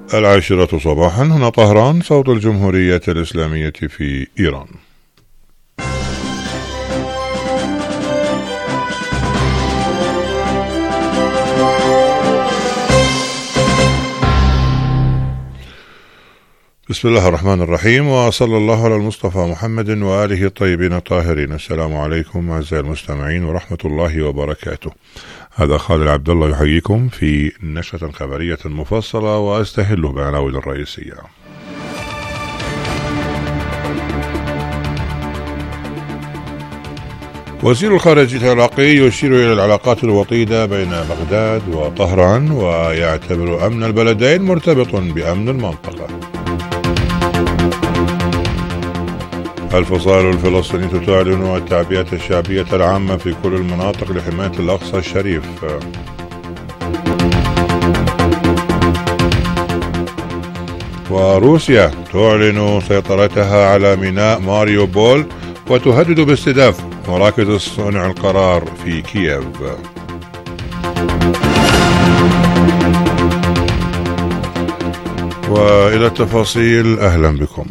العاشرة صباحا، هنا طهران، صوت الجمهورية الإسلامية في إيران. بسم الله الرحمن الرحيم، وصلى الله على المصطفى محمد وآله الطيبين الطاهرين. السلام عليكم أعزائي المستمعين ورحمة الله وبركاته. هذا خالد عبد الله يحييكم في نشرة خبرية مفصلة، وأستهل بالعناوين الرئيسية. وزير الخارجية العراقي يشير إلى العلاقات الوطيدة بين بغداد وطهران، ويعتبر أمن البلدين مرتبط بأمن المنطقة. الفصائل الفلسطينية تعلن التعبئة الشعبية العامة في كل المناطق لحماية الأقصى الشريف. وروسيا تعلن سيطرتها على ميناء ماريوبول وتهدد باستهداف مراكز صنع القرار في كييف. وإلى التفاصيل، أهلا بكم.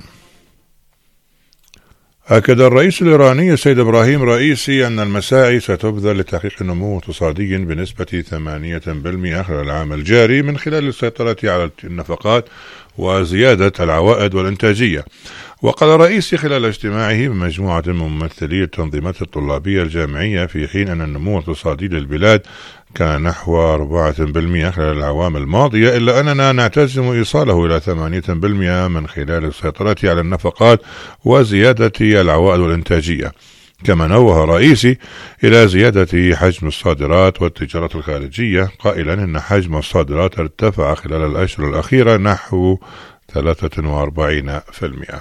أكد الرئيس الإيراني السيد إبراهيم رئيسي أن المساعي ستبذل لتحقيق نمو اقتصادي بنسبة 8% خلال العام الجاري من خلال السيطرة على النفقات وزيادة العوائد والإنتاجية. وقال الرئيس خلال اجتماعه بمجموعة من ممثلي التنظيمات الطلابية الجامعية في حين أن النمو الاقتصادي للبلاد كان نحو 4% خلال الأعوام الماضية، إلا أننا نعتزم إيصاله إلى 8% من خلال السيطرة على النفقات وزيادة العوائد والإنتاجية. كما نوه رئيسي إلى زيادة حجم الصادرات والتجارة الخارجية، قائلا إن حجم الصادرات ارتفع خلال الأشهر الأخيرة نحو 43%.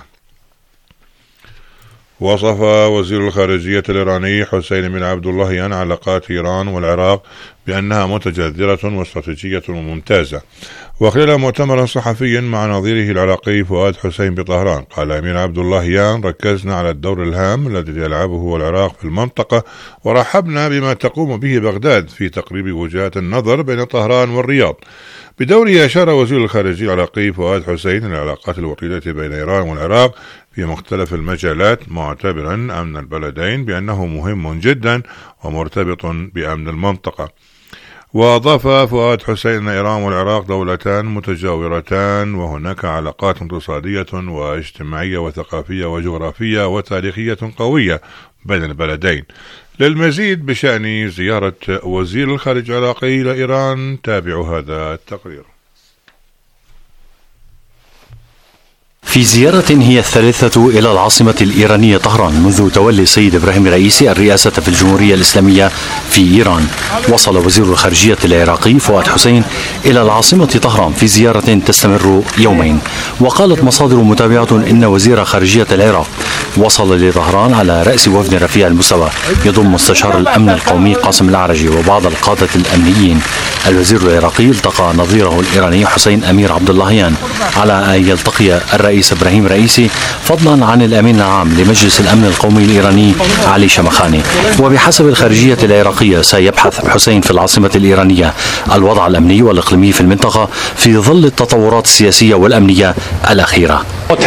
وصف وزير الخارجية الإيراني حسين بن عبد اللهيان علاقات إيران والعراق بأنها متجذرة واستراتيجية وممتازة. وخلال مؤتمر صحفي مع نظيره العراقي فؤاد حسين بطهران، قال أمير عبد اللهيان: ركزنا على الدور الهام الذي يلعبه العراق في المنطقة، ورحبنا بما تقوم به بغداد في تقريب وجهات النظر بين طهران والرياض. بدوره أشار وزير الخارجية العراقي فؤاد حسين إلى العلاقات الوطيدة بين إيران والعراق في مختلف المجالات، معتبرا أمن البلدين بأنه مهم جدا ومرتبط بأمن المنطقة. وأضاف فؤاد حسين أن إيران والعراق دولتان متجاورتان، وهناك علاقات اقتصادية واجتماعية وثقافية وجغرافية وتاريخية قوية بين البلدين. للمزيد بشأن زيارة وزير الخارجية العراقي إلى إيران، تابعوا هذا التقرير. في زيارة هي الثالثة إلى العاصمة الإيرانية طهران منذ تولي السيد إبراهيم رئيسي الرئاسة في الجمهورية الإسلامية في إيران، وصل وزير الخارجية العراقي فؤاد حسين إلى العاصمة طهران في زيارة تستمر يومين. وقالت مصادر متابعة إن وزير خارجية العراق وصل لطهران على رأس وفد رفيع المستوى يضم مستشار الأمن القومي قاسم العرجي وبعض القادة الأمنيين. الوزير العراقي التقى نظيره الإيراني حسين أمير عبد اللهيان على أن يلتقي الرئيس إبراهيم رئيسي، فضلا عن الأمين العام لمجلس الأمن القومي الإيراني علي شمخاني. وبحسب الخارجية العراقية سيبحث حسين في العاصمة الإيرانية الوضع الأمني والإقليمي في المنطقة في ظل التطورات السياسية والأمنية الأخيرة.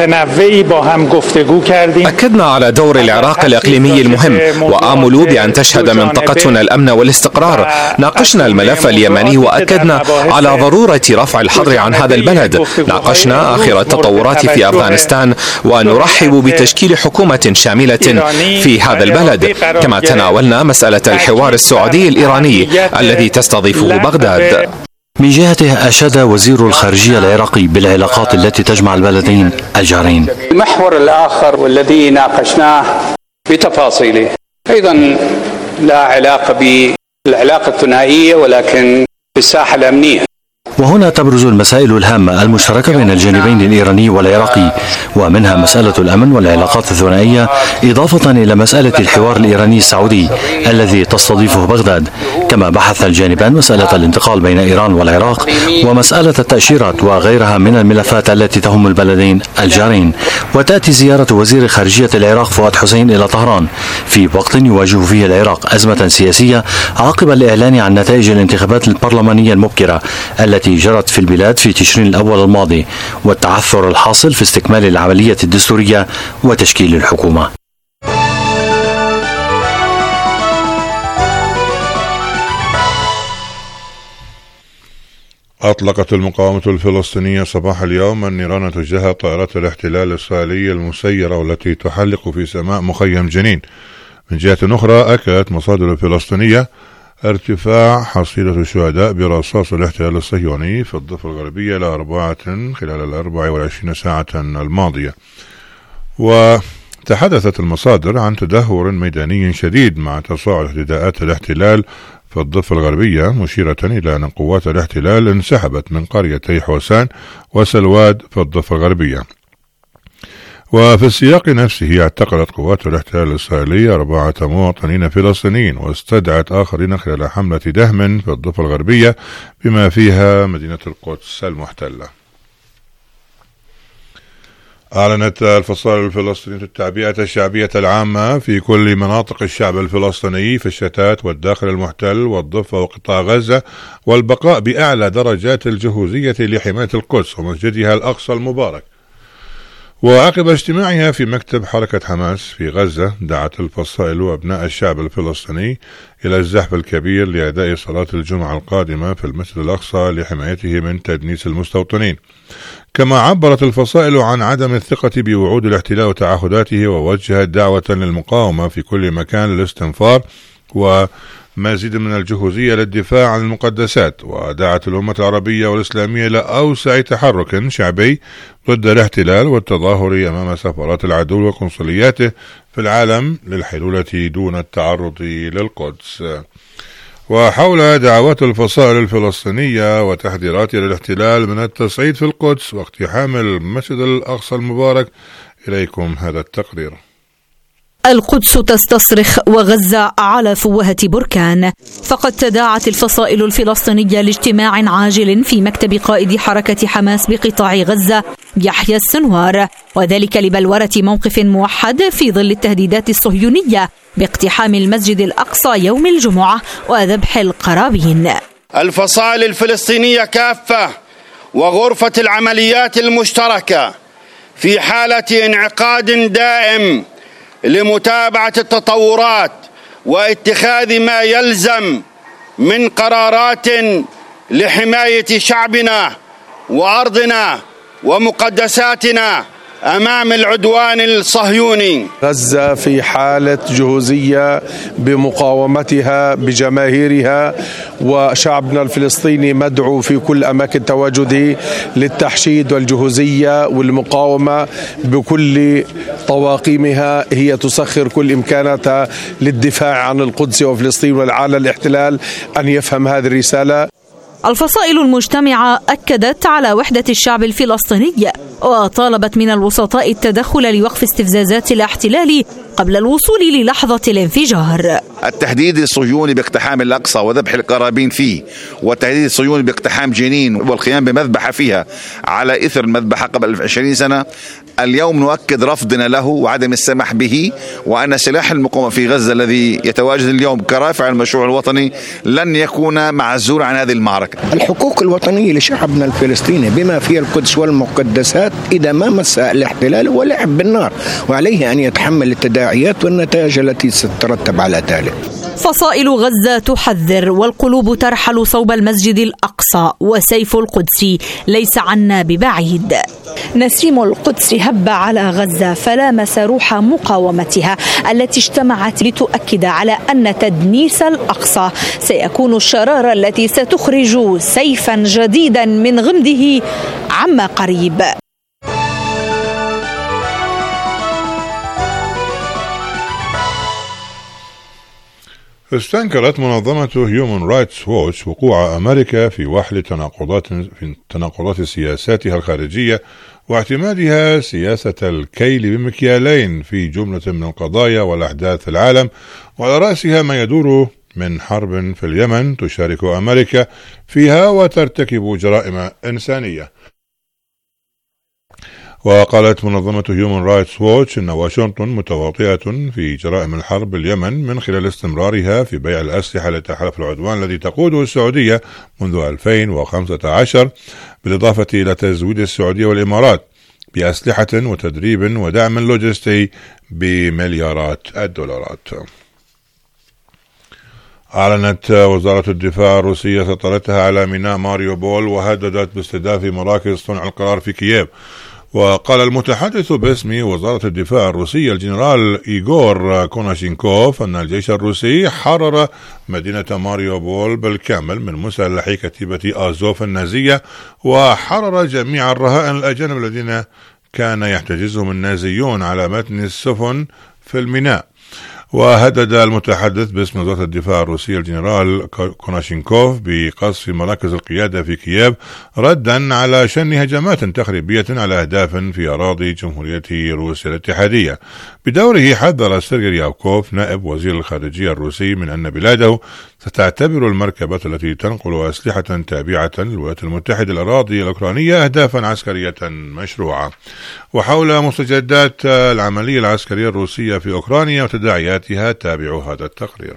أكدنا على دور العراق الإقليمي المهم، وآمل بأن تشهد منطقتنا الأمن والاستقرار. ناقشنا الملف اليمني وأكدنا على ضرورة رفع الحظر عن هذا البلد. ناقشنا آخر التطورات في أفغانستان، ونرحب بتشكيل حكومة شاملة في هذا البلد. كما تناولنا مسألة الحوار السعودي الإيراني الذي تستضيفه بغداد. من جهته أشاد وزير الخارجية العراقي بالعلاقات التي تجمع البلدين الجارين. المحور الآخر والذي ناقشناه بتفاصيله أيضا لا علاقة بالعلاقة الثنائية ولكن بالساحة الأمنية. وهنا تبرز المسائل الهامة المشتركة بين الجانبين الإيراني والعراقي، ومنها مسألة الأمن والعلاقات الثنائية، إضافة إلى مسألة الحوار الإيراني السعودي الذي تستضيفه بغداد. كما بحث الجانبان مسألة الانتقال بين إيران والعراق ومسألة التأشيرات وغيرها من الملفات التي تهم البلدين الجارين. وتأتي زيارة وزير خارجية العراق فؤاد حسين إلى طهران في وقت يواجه فيه العراق أزمة سياسية عقب الإعلان عن نتائج الانتخابات البرلمانية المبكرة التي جرت في البلاد في تشرين الأول الماضي، والتعثر الحاصل في استكمال العملية الدستورية وتشكيل الحكومة. أطلقت المقاومة الفلسطينية صباح اليوم النيران تجاه طائرات الاحتلال الإسرائيلية المسيرة والتي تحلق في سماء مخيم جنين. من جهة أخرى أكدت مصادر فلسطينية ارتفاع حصيلة الشهداء برصاص الاحتلال الصهيوني في الضفة الغربية إلى 4 خلال 24 ساعة الماضية. وتحدثت المصادر عن تدهور ميداني شديد مع تصاعد اعتداءات الاحتلال في الضفة الغربية، مشيرة إلى أن قوات الاحتلال انسحبت من قريتي حوسان وسلواد في الضفة الغربية. وفي السياق نفسه اعتقلت قوات الاحتلال الإسرائيلي 4 مواطنين فلسطينيين واستدعت آخرين خلال حملة دهم في الضفة الغربية بما فيها مدينة القدس المحتلة. أعلنت الفصائل الفلسطينية التعبئة الشعبية العامة في كل مناطق الشعب الفلسطيني في الشتات والداخل المحتل والضفة وقطاع غزة والبقاء بأعلى درجات الجهوزية لحماية القدس ومسجدها الأقصى المبارك. وعقب اجتماعها في مكتب حركة حماس في غزة، دعت الفصائل وأبناء الشعب الفلسطيني إلى الزحف الكبير لأداء صلاة الجمعة القادمة في المسجد الأقصى لحمايته من تدنيس المستوطنين. كما عبرت الفصائل عن عدم الثقة بوعود الاحتلال وتعهداته، ووجهت دعوة للمقاومة في كل مكان للاستنفار ومزيد من الجهوزية للدفاع عن المقدسات. ودعت الأمة العربية والإسلامية إلى أوسع تحرك شعبي ضد الاحتلال والتظاهر أمام سفارات العدو وقنصلياته في العالم للحلولة دون التعرض للقدس. وحول دعوات الفصائل الفلسطينية وتحذيرات للاحتلال من التصعيد في القدس واقتحام المسجد الأقصى المبارك، إليكم هذا التقرير. القدس تستصرخ وغزة على فوهة بركان. فقد تداعت الفصائل الفلسطينية لاجتماع عاجل في مكتب قائد حركة حماس بقطاع غزة يحيى السنوار، وذلك لبلورة موقف موحد في ظل التهديدات الصهيونية باقتحام المسجد الأقصى يوم الجمعة وذبح القرابين. الفصائل الفلسطينية كافة وغرفة العمليات المشتركة في حالة انعقاد دائم لمتابعة التطورات واتخاذ ما يلزم من قرارات لحماية شعبنا وأرضنا ومقدساتنا أمام العدوان الصهيوني. غزة في حالة جهوزية بمقاومتها بجماهيرها، وشعبنا الفلسطيني مدعو في كل أماكن تواجده للتحشيد والجهوزية والمقاومة بكل طواقمها. هي تسخر كل إمكاناتها للدفاع عن القدس وفلسطين والعالم الاحتلال أن يفهم هذه الرسالة. الفصائل المجتمعة أكدت على وحدة الشعب الفلسطيني وطالبت من الوسطاء التدخل لوقف استفزازات الاحتلال قبل الوصول للحظة الانفجار. التهديد الصهيوني باقتحام الأقصى وذبح القرابين فيه، والتهديد الصهيوني باقتحام جنين والقيام بمذبحة فيها على إثر المذبحة قبل 20 سنة، اليوم نؤكد رفضنا له وعدم السمح به، وأن سلاح المقاومة في غزة الذي يتواجد اليوم كرافع المشروع الوطني لن يكون معزول عن هذه المعركة. الحقوق الوطنية لشعبنا الفلسطيني بما فيها القدس والمقدسات إذا ما مس الاحتلال ولعب بالنار، وعليه أن يتحمل التداعيات والنتائج التي ستترتب على ذلك. فصائل غزة تحذر والقلوب ترحل صوب المسجد الأقصى، وسيف القدس ليس عنا ببعيد. نسيم القدس هب على غزة فلامس روح مقاومتها التي اجتمعت لتؤكد على أن تدنيس الأقصى سيكون الشرارة التي ستخرج سيفا جديدا من غمده عما قريب. استنكرت منظمة هيومن رايتس ووتش وقوع أمريكا في وحل تناقضات سياساتها الخارجية واعتمادها سياسة الكيل بمكيالين في جملة من القضايا والأحداث في العالم، وعلى رأسها ما يدور من حرب في اليمن تشارك أمريكا فيها وترتكب جرائم إنسانية. وقالت منظمة هيومن رايتس ووتش أن واشنطن متواطئة في جرائم الحرب باليمن من خلال استمرارها في بيع الأسلحة لتحالف العدوان الذي تقوده السعودية منذ 2015، بالإضافة إلى تزويد السعودية والإمارات بأسلحة وتدريب ودعم لوجستي بمليارات الدولارات. أعلنت وزارة الدفاع الروسية سيطرتها على ميناء ماريوبول وهددت باستهداف مراكز صنع القرار في كييف. وقال المتحدث باسم وزارة الدفاع الروسية الجنرال إيغور كوناشينكوف أن الجيش الروسي حرر مدينة ماريوبول بالكامل من مسلحي كتيبة آزوف النازية، وحرر جميع الرهائن الأجانب الذين كان يحتجزهم النازيون على متن السفن في الميناء. وهدد المتحدث باسم وزارة الدفاع الروسية الجنرال كوناشينكوف بقصف مراكز القيادة في كييف ردا على شن هجمات تخريبية على أهداف في أراضي جمهورية روسيا الاتحادية. بدوره حذر سيرجي يافكوف نائب وزير الخارجية الروسي من أن بلاده ستعتبر المركبة التي تنقل أسلحة تابعة للولايات المتحدة الأراضي الأوكرانية أهدافا عسكرية مشروعة. وحول مستجدات العملية العسكرية الروسية في أوكرانيا وتداعياتها تابعوا هذا التقرير.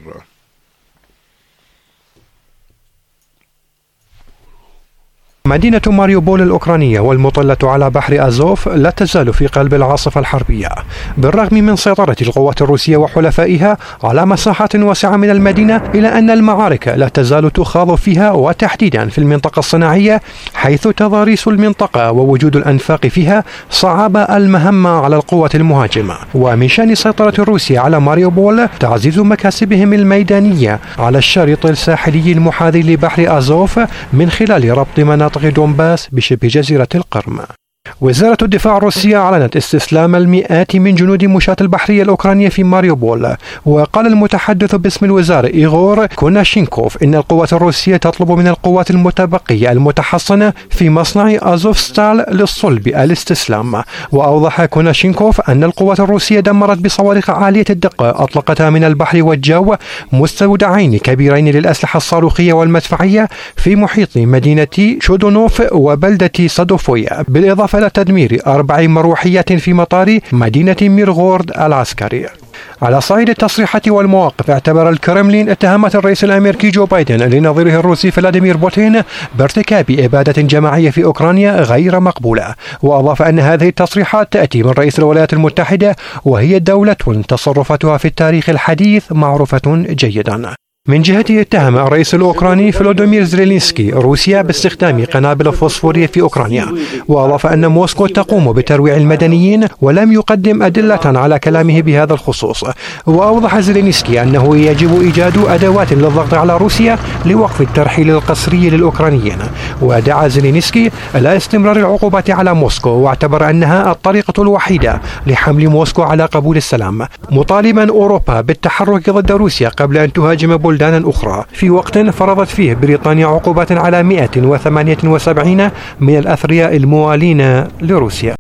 مدينة ماريوبول الأوكرانية والمطلة على بحر أزوف لا تزال في قلب العاصفة الحربية بالرغم من سيطرة القوات الروسية وحلفائها على مساحات واسعة من المدينة، إلا أن المعارك لا تزال تخاض فيها وتحديدا في المنطقة الصناعية، حيث تضاريس المنطقة ووجود الأنفاق فيها صعب المهمة على القوات المهاجمة. ومن شأن سيطرة روسيا على ماريوبول تعزيز مكاسبهم الميدانية على الشريط الساحلي المحاذي لبحر أزوف من خلال ربط مناطق دونباس بشبه جزيرة القرم. وزارة الدفاع الروسية أعلنت استسلام المئات من جنود مشاة البحرية الأوكرانية في ماريوبول. وقال المتحدث باسم الوزارة إيغور كوناشينكوف إن القوات الروسية تطلب من القوات المتبقية المتحصنة في مصنع أزوفستال للصلب الاستسلام. وأوضح كوناشينكوف أن القوات الروسية دمرت بصواريخ عالية الدقة أطلقتها من البحر والجو مستودعين كبيرين للأسلحة الصاروخية والمدفعية في محيط مدينة شودونوف وبلدة صادوفويا، بالإضافة إلى تدمير 4 مروحيات في مطار مدينة ميرغورد العسكري. على صعيد التصريحات والمواقف، اعتبر الكرملين اتهامات الرئيس الأمريكي جو بايدن لنظيره الروسي فلاديمير بوتين بارتكاب إبادة جماعية في أوكرانيا غير مقبولة. وأضاف أن هذه التصريحات تأتي من رئيس الولايات المتحدة وهي دولة تصرفاتها في التاريخ الحديث معروفة جيدا. من جهته اتهم الرئيس الأوكراني فلوديمير زيلينسكي روسيا باستخدام قنابل فوسفورية في أوكرانيا، وأضاف أن موسكو تقوم بترويع المدنيين ولم يقدم أدلة على كلامه بهذا الخصوص. وأوضح زيلينسكي أنه يجب إيجاد أدوات للضغط على روسيا لوقف الترحيل القسري للأوكرانيين. ودعا زيلينسكي إلى استمرار العقوبات على موسكو، واعتبر أنها الطريقة الوحيدة لحمل موسكو على قبول السلام، مطالبا أوروبا بالتحرك ضد روسيا قبل أن تهاجم بلدانا أخرى، في وقت فرضت فيه بريطانيا عقوبات على 178 من الأثرياء الموالين لروسيا.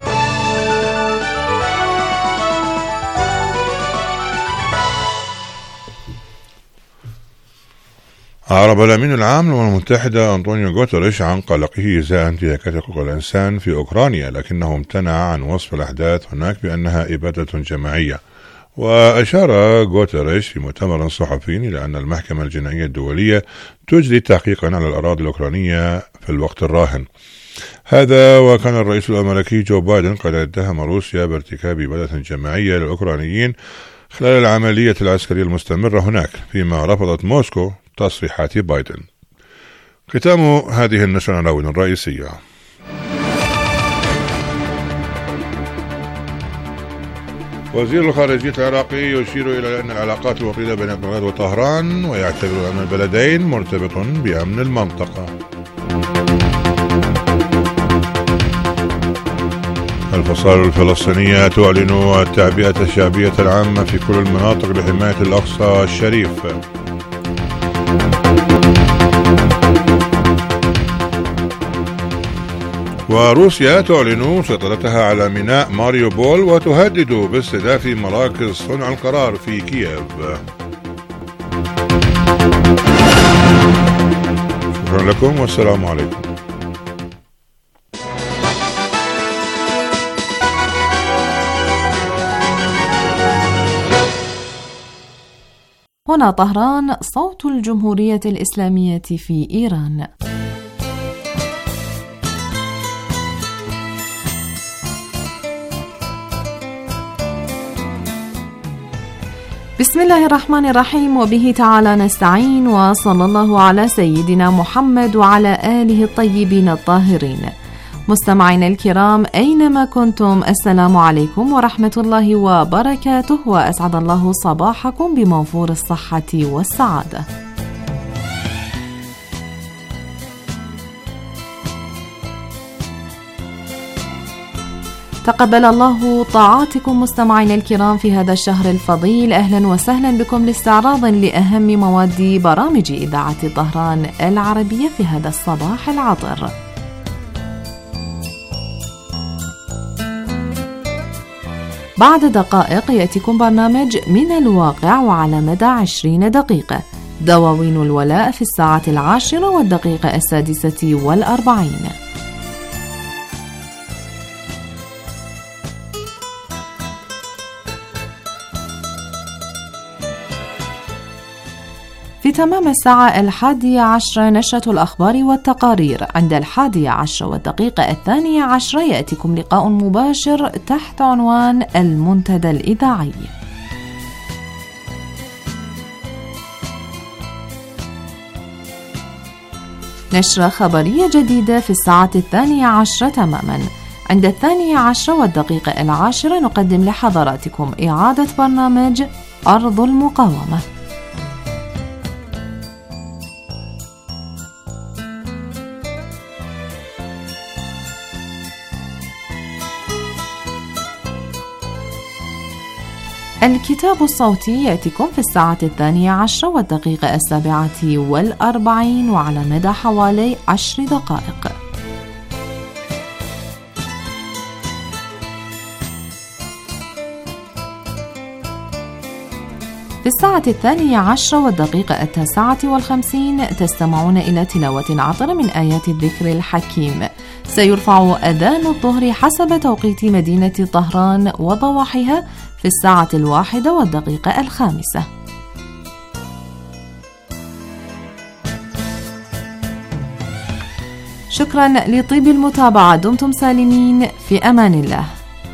أعرب الأمين العام للأمم المتحدة أنطونيو غوتيريش عن قلقه إزاء انتهاكات حقوق الإنسان في أوكرانيا، لكنه امتنع عن وصف الأحداث هناك بأنها إبادة جماعية. وأشار غوتيريش في مؤتمر صحفي إلى أن المحكمة الجنائية الدولية تجري تحقيقا على الأراضي الأوكرانية في الوقت الراهن. هذا وكان الرئيس الأمريكي جو بايدن قد اتهم روسيا بارتكاب إبادة جماعية للأوكرانيين خلال العملية العسكرية المستمرة هناك، فيما رفضت موسكو تصريحات بايدن. ختام هذه النشرة العناوين الرئيسية. وزير الخارجية العراقي يشير إلى أن العلاقات الوطيدة بين بغداد وطهران ويعتبر أمن البلدين مرتبط بأمن المنطقة. الفصائل الفلسطينية تعلن التعبئة الشعبية العامة في كل المناطق لحماية الأقصى الشريف. وروسيا تعلن سيطرتها على ميناء ماريوبول وتهدد باستهداف مراكز صنع القرار في كييف. شكرا لكم والسلام عليكم. هنا طهران، صوت الجمهورية الإسلامية في إيران. بسم الله الرحمن الرحيم، وبه تعالى نستعين، وصلى الله على سيدنا محمد وعلى آله الطيبين الطاهرين. مستمعينا الكرام أينما كنتم، السلام عليكم ورحمة الله وبركاته، وأسعد الله صباحكم بموفور الصحة والسعادة. تقبل الله طاعاتكم مستمعينا الكرام في هذا الشهر الفضيل. أهلا وسهلا بكم لاستعراض لأهم مواد برامج إذاعة طهران العربية في هذا الصباح العطر. بعد دقائق يأتيكم برنامج من الواقع وعلى مدى 20 دقيقة، دواوين الولاء في الساعة 10:46. في تمام الساعة 11 نشرة الأخبار والتقارير. عند 11:02 يأتيكم لقاء مباشر تحت عنوان المنتدى الإذاعي. نشرة خبرية جديدة في الساعة 12 تماما. عند 12:10 نقدم لحضراتكم إعادة برنامج أرض المقاومة. الكتاب الصوتي يأتيكم في الساعة 12:07 وعلى مدى حوالي 10 دقائق. في الساعة 12:09 تستمعون إلى تلاوة عطر من آيات الذكر الحكيم. سيرفع أذان الظهر حسب توقيت مدينة طهران وضواحيها في الساعة 1:05. شكرا لطيب المتابعة، دمتم سالمين، في أمان الله.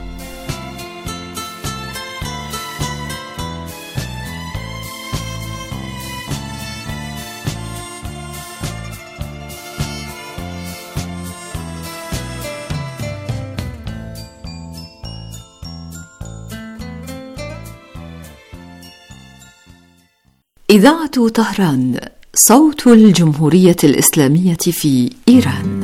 إذاعة طهران، صوت الجمهورية الإسلامية في إيران.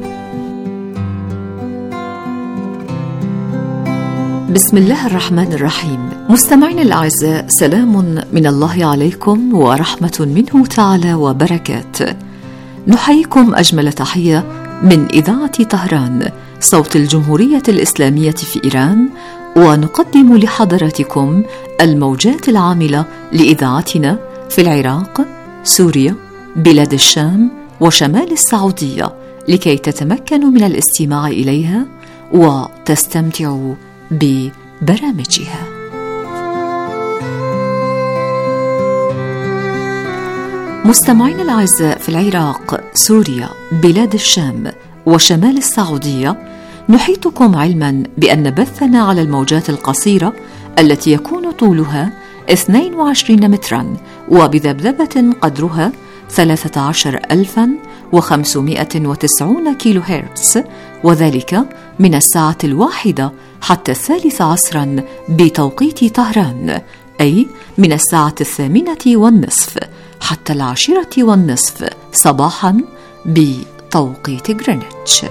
بسم الله الرحمن الرحيم. مستمعينا الأعزاء، سلام من الله عليكم ورحمة منه تعالى وبركاته. نحييكم أجمل تحية من إذاعة طهران، صوت الجمهورية الإسلامية في إيران، ونقدم لحضراتكم الموجات العاملة لإذاعتنا في العراق، سوريا، بلاد الشام وشمال السعودية، لكي تتمكنوا من الاستماع إليها وتستمتعوا ببرامجها. مستمعين الأعزاء، في العراق، سوريا، بلاد الشام وشمال السعودية، نحيطكم علما بأن بثنا على الموجات القصيرة التي يكون طولها 22 مترا وبذبذبة قدرها 13590 كيلو هرتز، وذلك من الساعة 1 حتى 3 عصرا بتوقيت طهران، أي من الساعة 8:30 حتى 10:30 صباحا بتوقيت غرينتش.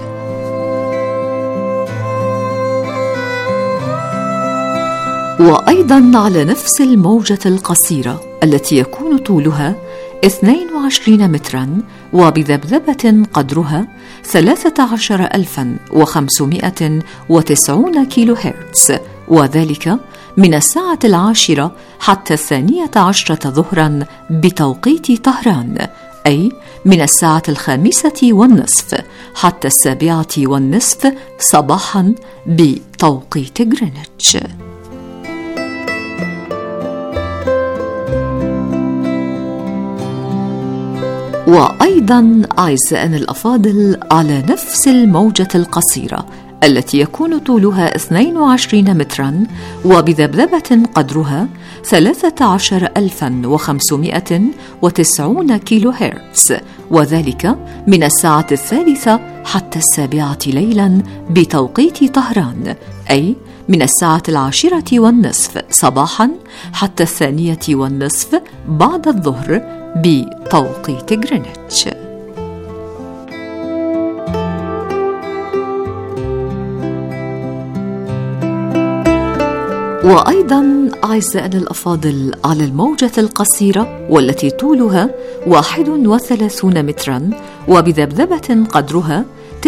وأيضا على نفس الموجة القصيرة التي يكون طولها 22 مترا وبذبذبة قدرها 13590 كيلو هرتز، وذلك من الساعة 10 حتى 12 ظهرا بتوقيت طهران، أي من الساعة 5:30 حتى 7:30 صباحا بتوقيت غرينتش. وأيضا أعزائنا الأفاضل على نفس الموجة القصيرة التي يكون طولها 22 مترا وبذبذبة قدرها 13590 كيلو هرتز، وذلك من الساعة 3 حتى 7 ليلا بتوقيت طهران، أي من الساعة 10:30 صباحا حتى 2:30 بعد الظهر بتوقيت غرينتش. وأيضا أعزائنا الأفاضل على الموجة القصيرة والتي طولها 31 مترا وبذبذبة قدرها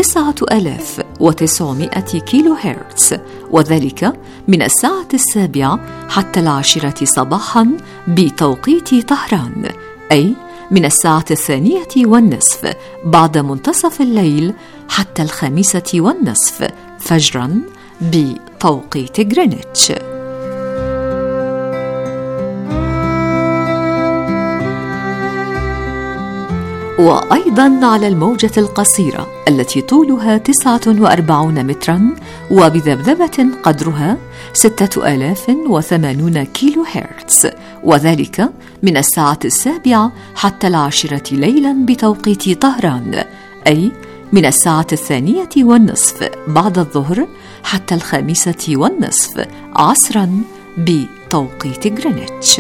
9900 كيلو هرتز، وذلك من الساعة 7 حتى 10 صباحا بتوقيت طهران، أي من الساعة 2:30 بعد منتصف الليل حتى 5:30 فجرا بتوقيت غرينتش. وأيضا على الموجة القصيرة التي طولها 49 مترا وبذبذبة قدرها 6080 كيلو هرتز، وذلك من الساعة 7 حتى 10 ليلا بتوقيت طهران، أي من الساعة 2:30 بعد الظهر حتى 5:30 عصرا بتوقيت غرينتش.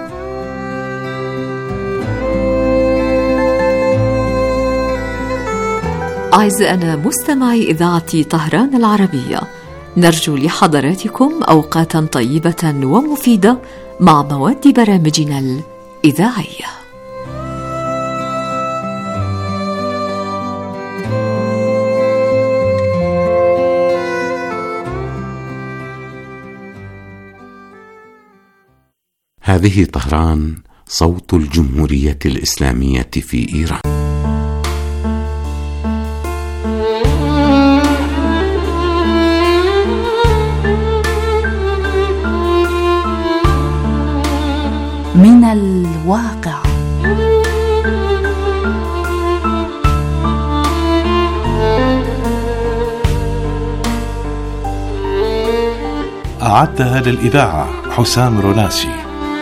أعزائنا مستمعي إذاعة طهران العربية، نرجو لحضراتكم أوقاتا طيبة ومفيدة مع مواد برامجنا الإذاعية. هذه طهران، صوت الجمهورية الإسلامية في إيران. من الواقع. أعدها للإذاعة حسام روناسي.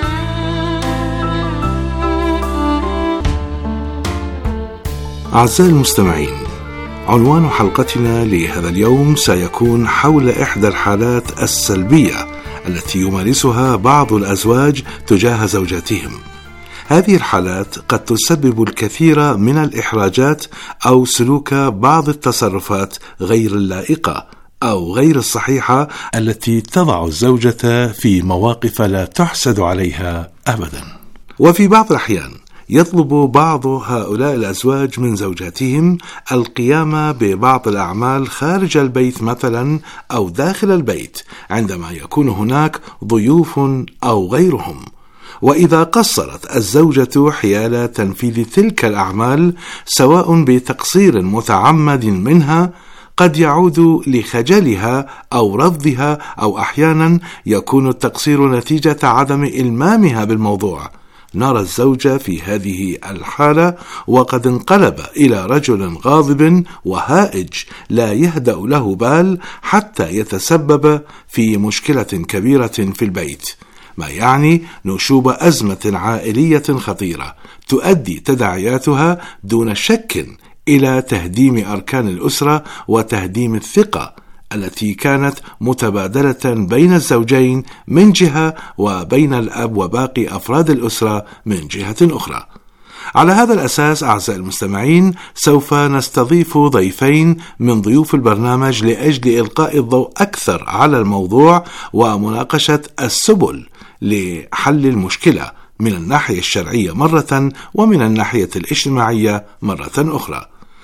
أعزائي المستمعين، عنوان حلقتنا لهذا اليوم سيكون حول إحدى الحالات السلبية التي يمارسها بعض الأزواج تجاه زوجاتهم. هذه الحالات قد تسبب الكثير من الإحراجات أو سلوك بعض التصرفات غير اللائقة أو غير الصحيحة التي تضع الزوجة في مواقف لا تحسد عليها أبدا. وفي بعض الأحيان يطلب بعض هؤلاء الأزواج من زوجاتهم القيام ببعض الأعمال خارج البيت مثلا أو داخل البيت عندما يكون هناك ضيوف أو غيرهم، وإذا قصرت الزوجة حيال تنفيذ تلك الأعمال سواء بتقصير متعمد منها قد يعود لخجلها أو رفضها، أو أحيانا يكون التقصير نتيجة عدم إلمامها بالموضوع. نرى الزوج في هذه الحالة وقد انقلب إلى رجل غاضب وهائج لا يهدأ له بال حتى يتسبب في مشكلة كبيرة في البيت، ما يعني نشوب أزمة عائلية خطيرة تؤدي تداعياتها دون شك إلى تهديم أركان الأسرة وتهديم الثقة التي كانت متبادلة بين الزوجين من جهة وبين الأب وباقي أفراد الأسرة من جهة أخرى. على هذا الأساس أعزائي المستمعين سوف نستضيف ضيفين من ضيوف البرنامج لأجل إلقاء الضوء أكثر على الموضوع ومناقشة السبل لحل المشكلة من الناحية الشرعية مرة ومن الناحية الاجتماعية مرة أخرى.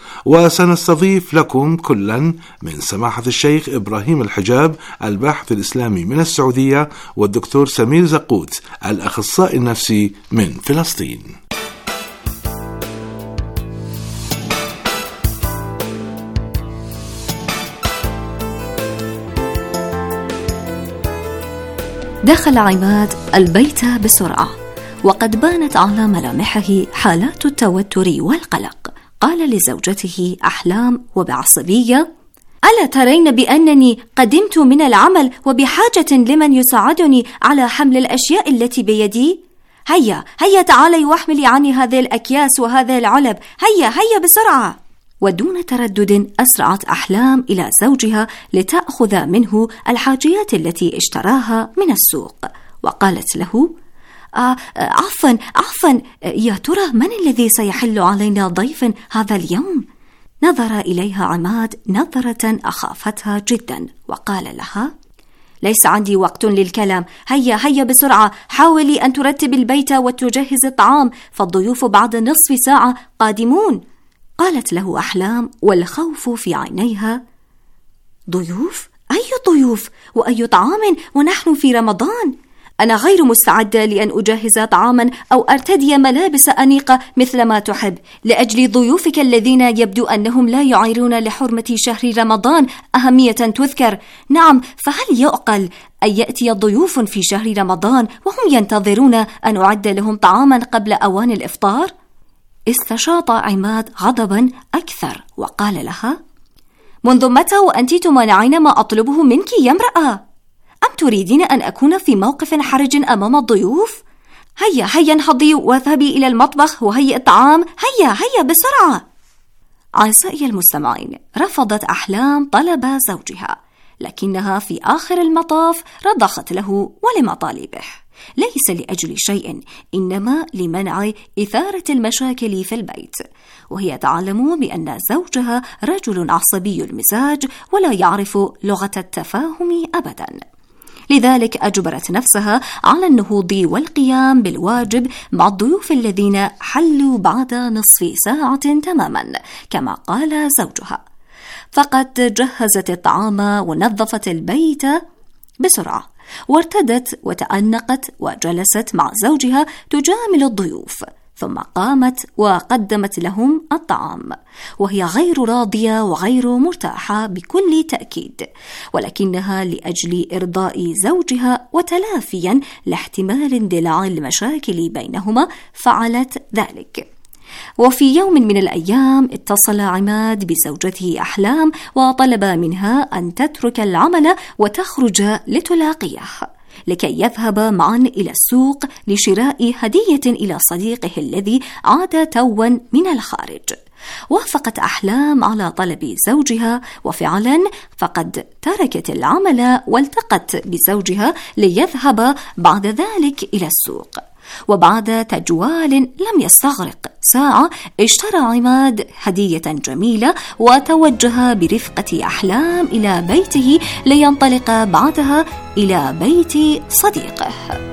وسنستضيف لكم كلا من سماحة الشيخ إبراهيم الحجاب الباحث الإسلامي من السعودية، والدكتور سمير زقوت الأخصائي النفسي من فلسطين. دخل عماد البيت بسرعة وقد بانت على ملامحه حالات التوتر والقلق. قال لزوجته أحلام وبعصبية: ألا ترين بأنني قدمت من العمل وبحاجة لمن يساعدني على حمل الأشياء التي بيدي؟ هيا تعالي واحملي عني هذه الأكياس وهذه العلب، هيا بسرعة. ودون تردد أسرعت أحلام إلى زوجها لتأخذ منه الحاجيات التي اشتراها من السوق، وقالت له: عفوا يا ترى من الذي سيحل علينا ضيف هذا اليوم؟ نظر إليها عماد نظرة أخافتها جدا وقال لها: ليس عندي وقت للكلام، هيا بسرعة، حاولي أن ترتب البيت وتجهز الطعام، فالضيوف بعد نصف ساعة قادمون. قالت له أحلام والخوف في عينيها: ضيوف؟ أي ضيوف؟ وأي طعام ونحن في رمضان؟ أنا غير مستعدة لأن أجهز طعاما أو أرتدي ملابس أنيقة مثل ما تحب لأجل ضيوفك الذين يبدو أنهم لا يعيرون لحرمة شهر رمضان أهمية تذكر. نعم، فهل يعقل أن يأتي ضيوف في شهر رمضان وهم ينتظرون أن أعد لهم طعاما قبل أوان الإفطار؟ استشاط عماد غضبا أكثر وقال لها: منذ متى وأنت تمانعين ما أطلبه منك يا امرأة؟ أم تريدين أن أكون في موقف حرج أمام الضيوف؟ هيا انهضي واذهبي إلى المطبخ وهيئي الطعام، هيا بسرعة. أعزائي المستمعين، رفضت أحلام طلب زوجها، لكنها في آخر المطاف رضخت له ولمطالبه، ليس لأجل شيء، إنما لمنع إثارة المشاكل في البيت، وهي تعلم بأن زوجها رجل عصبي المزاج ولا يعرف لغة التفاهم أبدا. لذلك أجبرت نفسها على النهوض والقيام بالواجب مع الضيوف الذين حلوا بعد نصف ساعة تماما كما قال زوجها. فقد جهزت الطعام ونظفت البيت بسرعة، وارتدت وتأنقت وجلست مع زوجها تجامل الضيوف، ثم قامت وقدمت لهم الطعام وهي غير راضية وغير مرتاحة بكل تأكيد، ولكنها لأجل إرضاء زوجها وتلافيا لاحتمال اندلاع المشاكل بينهما فعلت ذلك. وفي يوم من الأيام اتصل عماد بزوجته أحلام وطلب منها أن تترك العمل وتخرج لتلاقيه لكي يذهب معا إلى السوق لشراء هدية إلى صديقه الذي عاد توا من الخارج. وافقت أحلام على طلب زوجها، وفعلا فقد تركت العمل والتقت بزوجها ليذهب بعد ذلك إلى السوق. وبعد تجوال لم يستغرق ساعة اشترى عماد هدية جميلة وتوجه برفقة أحلام إلى بيته لينطلق بعدها إلى بيت صديقه.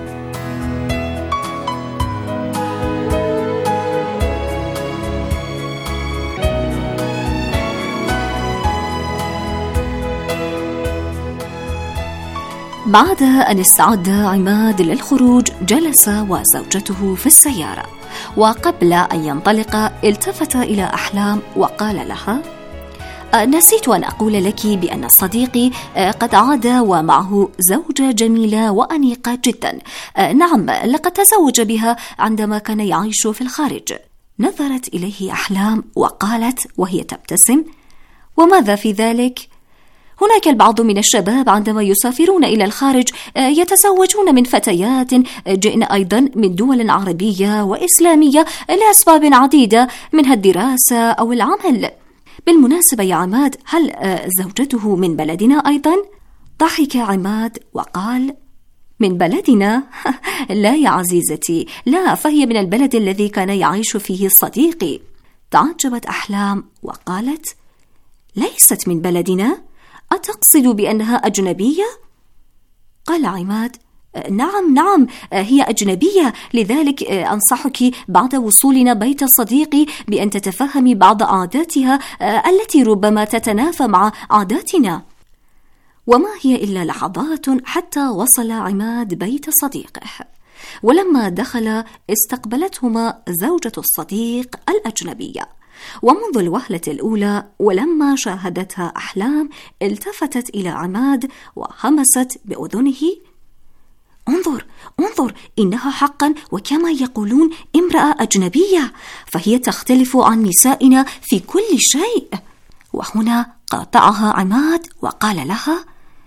بعد أن استعد عماد للخروج جلس وزوجته في السيارة، وقبل أن ينطلق التفت إلى أحلام وقال لها: نسيت أن أقول لك بأن صديقي قد عاد ومعه زوجة جميلة وأنيقة جدا. نعم، لقد تزوج بها عندما كان يعيش في الخارج. نظرت إليه أحلام وقالت وهي تبتسم: وماذا في ذلك؟ هناك البعض من الشباب عندما يسافرون إلى الخارج يتزوجون من فتيات جئن أيضا من دول عربية وإسلامية لأسباب عديدة، منها الدراسة أو العمل. بالمناسبة يا عماد، هل زوجته من بلدنا أيضا؟ ضحك عماد وقال: من بلدنا؟ لا يا عزيزتي، لا، فهي من البلد الذي كان يعيش فيه صديقي. تعجبت أحلام وقالت: ليست من بلدنا؟ أتقصد بأنها أجنبية؟ قال عماد: نعم، هي أجنبية، لذلك أنصحك بعد وصولنا بيت صديقي بأن تتفهمي بعض عاداتها التي ربما تتنافى مع عاداتنا. وما هي إلا لحظات حتى وصل عماد بيت صديقه، ولما دخل استقبلتهما زوجة الصديق الأجنبية، ومنذ الوهلة الأولى ولما شاهدتها أحلام التفتت إلى عماد وهمست بأذنه: انظر إنها حقا وكما يقولون امرأة أجنبية، فهي تختلف عن نسائنا في كل شيء. وهنا قاطعها عماد وقال لها: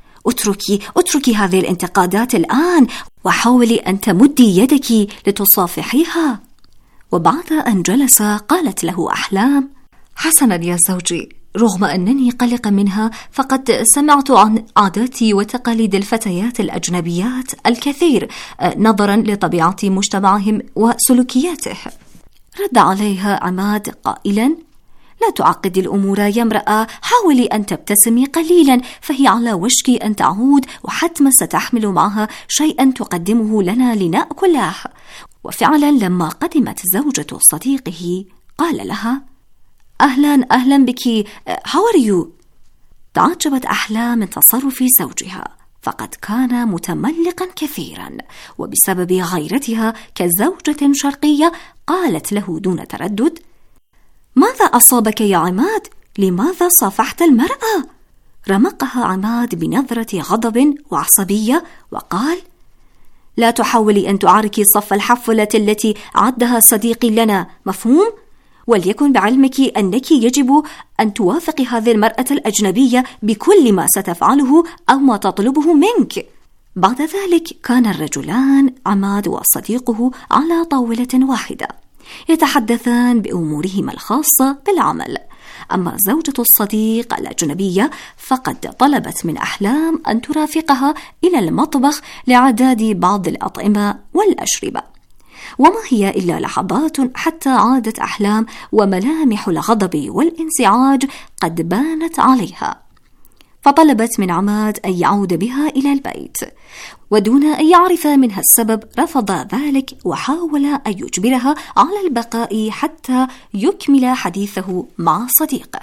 اتركي هذه الانتقادات الآن، وحاولي أن تمدي يدك لتصافحيها. وبعد أن جلس قالت له أحلام: حسنا يا زوجي، رغم أنني قلقة منها فقد سمعت عن عادات وتقاليد الفتيات الأجنبيات الكثير نظرا لطبيعة مجتمعهم وسلوكياته. رد عليها عماد قائلا: لا تعقدي الأمور يا امرأة، حاولي أن تبتسمي قليلا، فهي على وشك أن تعود وحتما ستحمل معها شيئا تقدمه لنا لنأكله. وفعلا لما قدمت زوجة صديقه قال لها: أهلا بك، how are you؟ تعجبت أحلام من تصرف زوجها، فقد كان متملقا كثيرا، وبسبب غيرتها كزوجة شرقية قالت له دون تردد: ماذا أصابك يا عماد؟ لماذا صافحت المرأة؟ رمقها عماد بنظرة غضب وعصبية وقال: لا تحاولي أن تعاركي صف الحفلة التي عدها صديقي لنا، مفهوم؟ وليكن بعلمك أنك يجب أن توافقي هذه المرأة الأجنبية بكل ما ستفعله أو ما تطلبه منك. بعد ذلك كان الرجلان عماد وصديقه على طاولة واحدة يتحدثان بأمورهما الخاصة بالعمل. أما زوجة الصديق الأجنبية فقد طلبت من أحلام أن ترافقها إلى المطبخ لإعداد بعض الأطعمة والأشربة، وما هي إلا لحظات حتى عادت أحلام وملامح الغضب والانزعاج قد بانت عليها، فطلبت من عماد أن يعود بها إلى البيت، ودون أن يعرف منها السبب رفض ذلك وحاول أن يجبرها على البقاء حتى يكمل حديثه مع صديقه.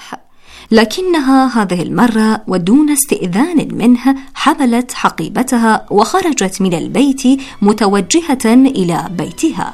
لكنها هذه المرة ودون استئذان منه حملت حقيبتها وخرجت من البيت متوجهة إلى بيتها.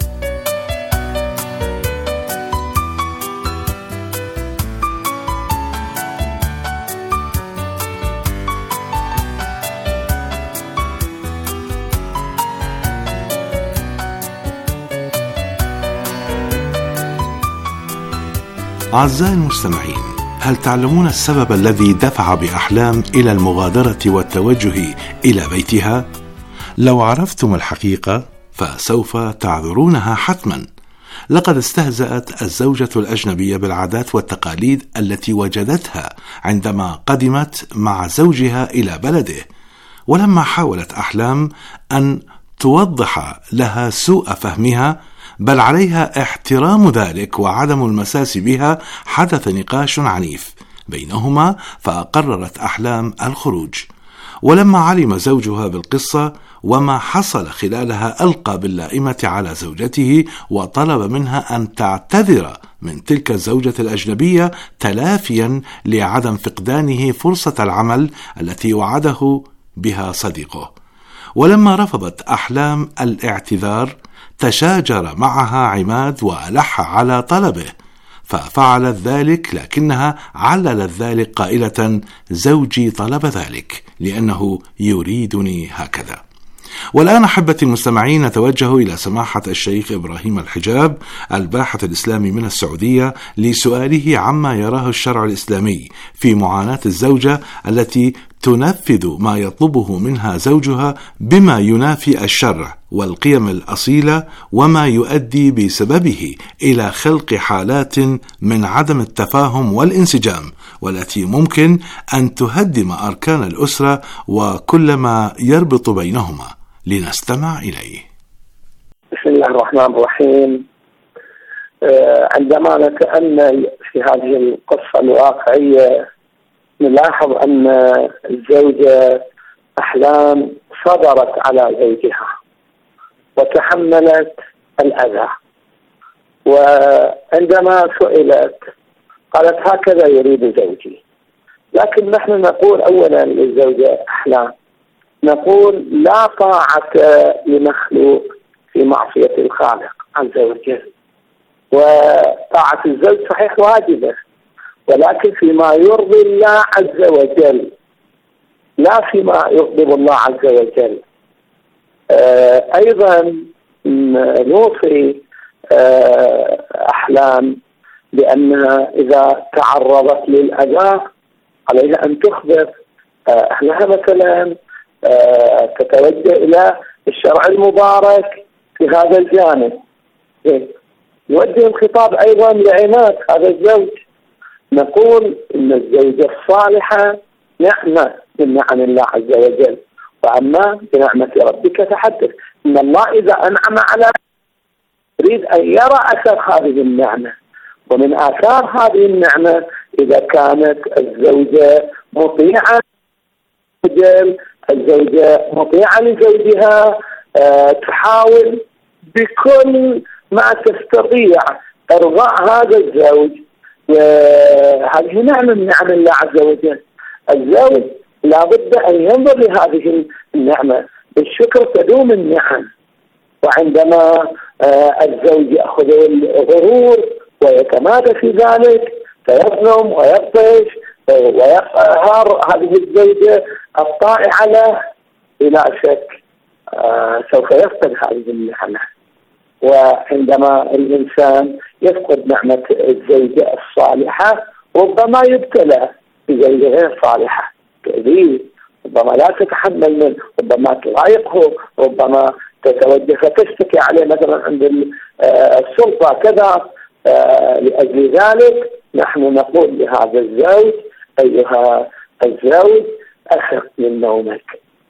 أعزائي المستمعين، هل تعلمون السبب الذي دفع بأحلام إلى المغادرة والتوجه إلى بيتها؟ لو عرفتم الحقيقة فسوف تعذرونها حتما. لقد استهزأت الزوجة الأجنبية بالعادات والتقاليد التي وجدتها عندما قدمت مع زوجها إلى بلده، ولما حاولت أحلام أن توضح لها سوء فهمها بل عليها احترام ذلك وعدم المساس بها، حدث نقاش عنيف بينهما، فقررت أحلام الخروج. ولما علم زوجها بالقصة وما حصل خلالها ألقى باللائمة على زوجته وطلب منها أن تعتذر من تلك الزوجة الأجنبية تلافيا لعدم فقدانه فرصة العمل التي وعده بها صديقه. ولما رفضت أحلام الاعتذار تشاجر معها عماد وألح على طلبه، ففعلت ذلك، لكنها عللت ذلك قائلة: زوجي طلب ذلك لأنه يريدني هكذا. والآن أحبتي المستمعين نتوجه إلى سماحة الشيخ إبراهيم الحجاب الباحث الإسلامي من السعودية لسؤاله عما يراه الشرع الإسلامي في معاناة الزوجة التي تنفذ ما يطلبه منها زوجها بما ينافي الشرع والقيم الأصيلة، وما يؤدي بسببه إلى خلق حالات من عدم التفاهم والانسجام، والتي ممكن أن تهدم أركان الأسرة وكل ما يربط بينهما. لنستمع إليه. بسم الله الرحمن الرحيم. عندما نتأمل في هذه القصة الواقعية نلاحظ أن الزوجة أحلام صبرت على زوجها وتحملت الأذى، وعندما سئلت قالت: هكذا يريد زوجي. لكن نحن نقول أولا للزوجة أحلام، نقول: لا طاعة لمخلوق في معصية الخالق عز وجل، وطاعة الزوج صحيح واجبة، ولكن فيما يرضي الله عز وجل، لا فيما يغضب الله عز وجل. أيضا نوصي أحلام بأنها إذا تعرضت للأذى عليها أن تخبر أهلها، مثلا تتوجه إلى الشرع المبارك في هذا الجانب. نوجه الخطاب أيضا لعماد هذا الزوج، نقول إن الزوجة الصالحة نعمة من نعم الله عز وجل، وأما بنعمة ربك تحدث. إن الله إذا أنعم على يريد أن يرى أثر هذه النعمة، ومن آثار هذه النعمة إذا كانت الزوجة مطيعة لزوجها، تحاول بكل ما تستطيع إرضاء هذا الزوج، هذه نعمة من نعم الله عز وجل. الزوج لابد أن ينظر لهذه النعمة، بالشكر تدوم النعم. وعندما الزوج يأخذ الغرور ويتمادى في ذلك فيظلم ويبطش ويقهر هذه الزوجة الطائعة له، بلا شك سوف يفقد هذه النعمة. وعندما الإنسان يفقد نعمة الزوجة الصالحة ربما يبتلى بزوجة غير صالحة، تؤذيه، ربما لا تتحمل منه، ربما تضايقه، ربما تتوجه فتشتكي عليه مثلا عند السلطة كذا. لأجل ذلك نحن نقول لهذا الزوج: أيها الزوج أثق من نومك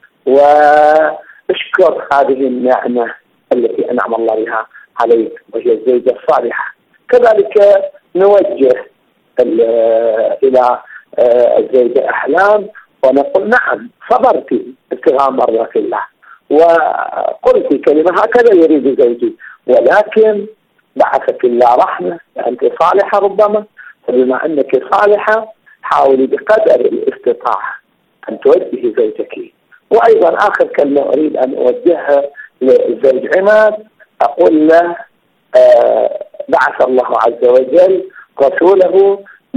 واشكر هذه النعمة التي أنعم الله بها عليك وهي الزوجة الصالحة. كذلك نوجه إلى الزوجة أحلام ونقول: نعم صبرت ابتغاء مرضات الله وقلت كلمة هكذا يريد زوجي، ولكن بعثك الله رحمة، أنت صالحة ربما، فبما أنك صالحة حاولي بقدر الاستطاعة أن توجهي زوجك. وأيضا آخر كلمة أريد أن أوجهها للزوج عماد، أقول له: بعث الله عز وجل رسوله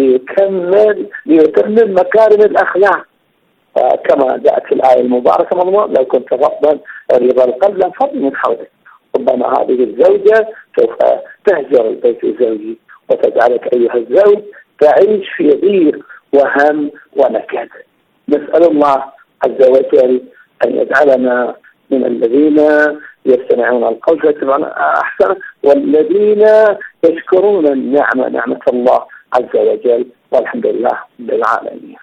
ليتمم مكارم الأخلاق، كما جاءت في الآية المباركة: لو كنت فظا غليظ القلب لانفضوا من حولك. ربما هذه الزوجة سوف تهجر البيت الزوجي وتجعلك أيها الزوج تعيش في ضيق وهم ونكد. نسأل الله عز وجل أن يجعلنا من الذين يستمعون القول فيتبعون أحسنه، والذين يشكرون النعمة، نعمة الله عز وجل، والحمد لله رب العالمين.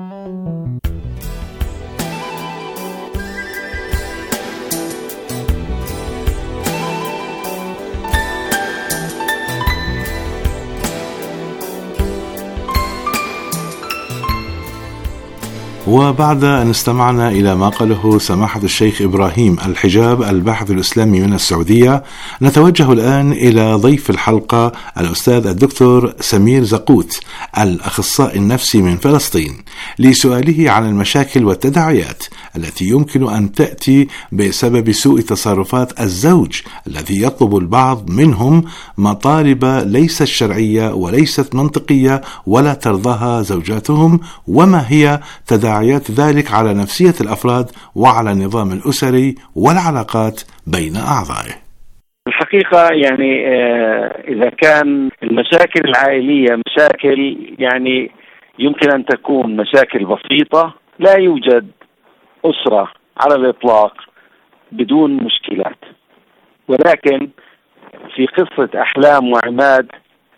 وبعد أن استمعنا إلى ما قاله سماحة الشيخ إبراهيم الحجاب الباحث الإسلامي من السعودية، نتوجه الآن إلى ضيف الحلقة الأستاذ الدكتور سمير زقوت الأخصائي النفسي من فلسطين لسؤاله عن المشاكل والتداعيات التي يمكن أن تأتي بسبب سوء تصرفات الزوج الذي يطلب البعض منهم مطالب ليست شرعية وليست منطقية ولا ترضاها زوجاتهم، وما هي تداعيات ذلك على نفسية الأفراد وعلى النظام الأسري والعلاقات بين أعضائه. الحقيقة يعني إذا كان المشاكل العائلية مشاكل يعني يمكن أن تكون مشاكل بسيطة، لا يوجد أسرة على الإطلاق بدون مشكلات، ولكن في قصة أحلام وعماد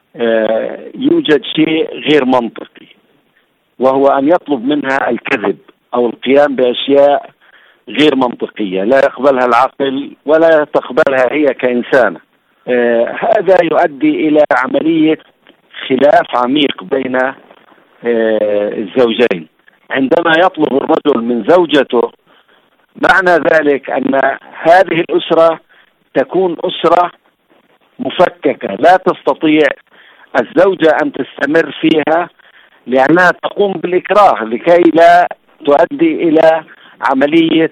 يوجد شيء غير منطقي، وهو أن يطلب منها الكذب أو القيام بأشياء غير منطقية لا يقبلها العقل ولا تقبلها هي كإنسان. هذا يؤدي إلى عملية خلاف عميق بين الزوجين. عندما يطلب الرجل من زوجته معنى ذلك أن هذه الأسرة تكون أسرة مفككة لا تستطيع الزوجة أن تستمر فيها، لأنها تقوم بالإكراه لكي لا تؤدي إلى عملية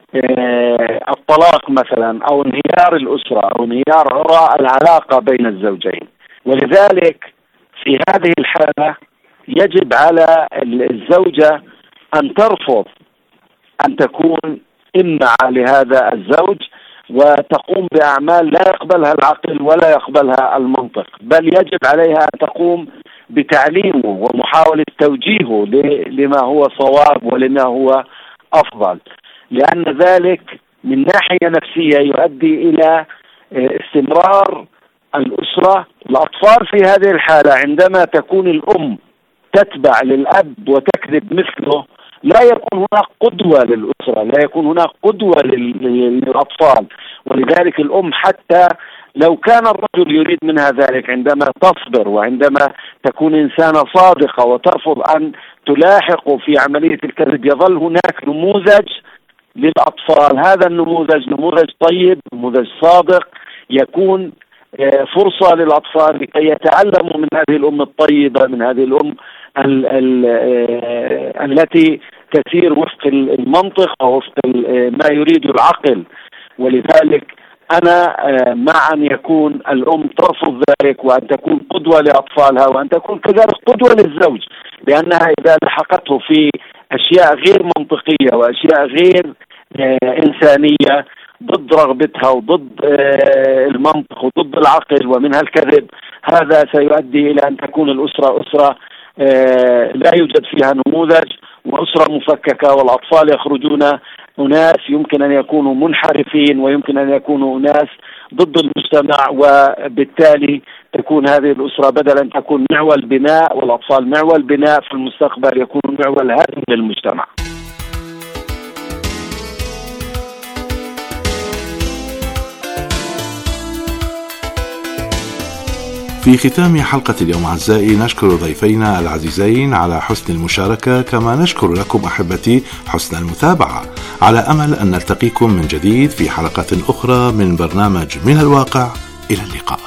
الطلاق مثلا أو انهيار الأسرة أو انهيار عراء العلاقة بين الزوجين. ولذلك في هذه الحالة يجب على الزوجة أن ترفض أن تكون إمعة لهذا الزوج وتقوم بأعمال لا يقبلها العقل ولا يقبلها المنطق، بل يجب عليها أن تقوم بتعليمه ومحاولة توجيهه لما هو صواب ولما هو أفضل، لأن ذلك من ناحية نفسية يؤدي إلى استمرار الأسرة. الأطفال في هذه الحالة عندما تكون الأم تتبع للأب وتكذب مثله لا يكون هناك قدوة للأسرة، لا يكون هناك قدوة للأطفال. ولذلك الأم حتى لو كان الرجل يريد منها ذلك عندما تصبر وعندما تكون إنسانة صادقة وترفض أن تلاحق في عملية الكذب، يظل هناك نموذج للأطفال. هذا النموذج نموذج طيب، نموذج صادق، يكون فرصة للأطفال لكي يتعلموا من هذه الأم الطيبة، من هذه الأم التي تسير وفق المنطق ووفق ما يريد العقل. ولذلك أنا مع أن يكون الأم ترفض ذلك وأن تكون قدوة لأطفالها وأن تكون كذلك قدوة للزوج، لأنها إذا لحقته في أشياء غير منطقية وأشياء غير إنسانية ضد رغبتها وضد المنطق وضد العقل ومنها الكذب، هذا سيؤدي إلى أن تكون الأسرة أسرة لا يوجد فيها نموذج وأسرة مفككة، والأطفال يخرجون أناس يمكن أن يكونوا منحرفين ويمكن أن يكونوا أناس ضد المجتمع، وبالتالي تكون هذه الأسرة بدلا أن تكون معول بناء والأطفال معول بناء في المستقبل يكون معول هدم للمجتمع. في ختام حلقة اليوم أعزائي نشكر ضيفينا العزيزين على حسن المشاركة، كما نشكر لكم أحبتي حسن المتابعة، على أمل أن نلتقيكم من جديد في حلقة أخرى من برنامج من الواقع. إلى اللقاء.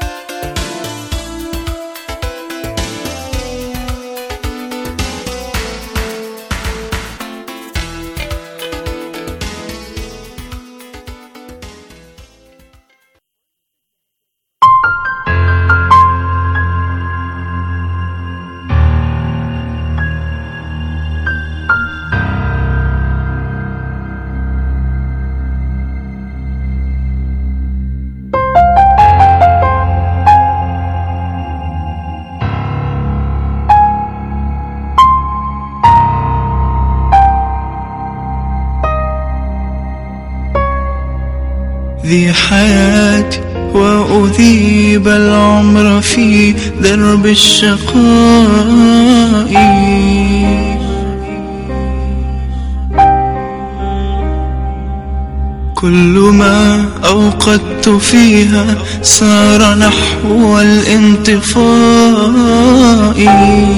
ذي حياتي وأذيب العمر في درب الشقاء، كل ما أوقدت فيها سار نحو الانطفاء،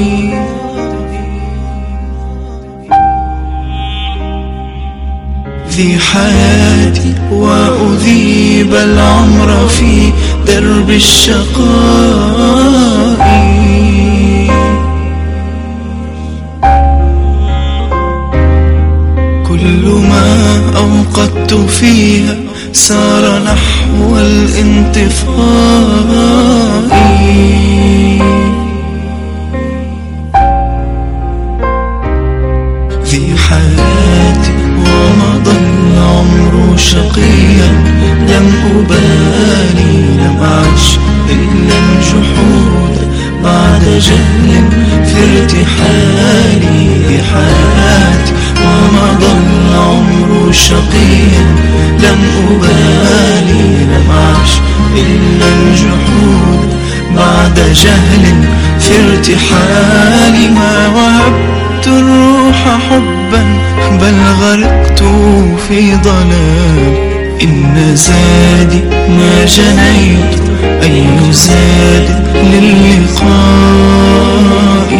ذي حياتي وأذيب العمر في درب الشقاء، كل ما أوقدت فيها سار نحو الانطفاء، ذي حياتي ومضى العمر شقيا، لم أبالي لم أعش إلا الجحود بعد جهل في ارتحالي، ذي حياتي ومضى العمر شقيا، لم أبالي لم أعش إلا الجحود بعد جهل في ارتحالي، ما وهبت الروح حبا بل غرقت في ضلال، إن زادي ما جنيت أي زاد للقاء.